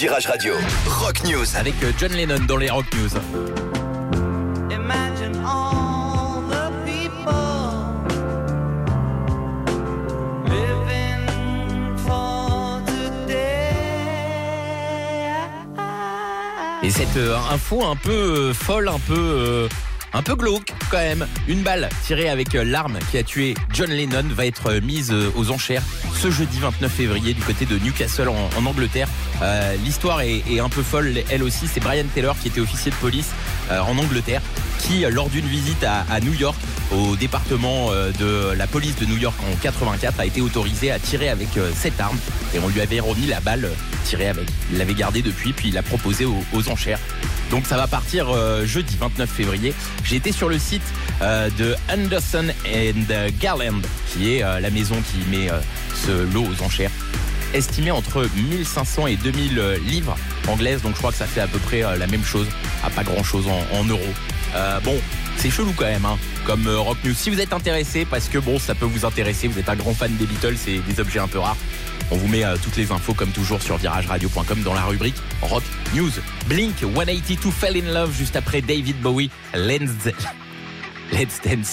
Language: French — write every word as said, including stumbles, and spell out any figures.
Virage Radio, Rock News. Avec John Lennon dans les Rock News. Imagine all the people living for today. Et cette euh, info un peu euh, folle, un peu... Euh... Un peu glauque quand même. Une balle tirée avec l'arme qui a tué John Lennon va être mise aux enchères ce jeudi vingt-neuf février du côté de Newcastle en, en Angleterre. Euh, l'histoire est, est un peu folle elle aussi. C'est Brian Taylor qui était officier de police euh, en Angleterre qui, lors d'une visite à, à New York, au département euh, de la police de New York en quatre-vingt-quatre, a été autorisé à tirer avec euh, cette arme. Et on lui avait remis la balle tirée avec. Il l'avait gardée depuis, puis il l'a proposée aux, aux enchères. Donc ça va partir euh, jeudi vingt-neuf février. J'ai été sur le site euh, de Anderson and Garland, qui est euh, la maison qui met euh, ce lot aux enchères, estimé entre mille cinq cents et deux mille livres anglaises. Donc je crois que ça fait à peu près euh, la même chose, à pas grand chose en, en euros. Euh, bon, c'est chelou quand même, hein, comme euh, Rock News. Si vous êtes intéressé, parce que bon, ça peut vous intéresser, vous êtes un grand fan des Beatles et des objets un peu rares, on vous met euh, toutes les infos comme toujours sur virage radio point com dans la rubrique Rock News. Blink one eighty-two Fell in Love juste après David Bowie. Let's, let's dance.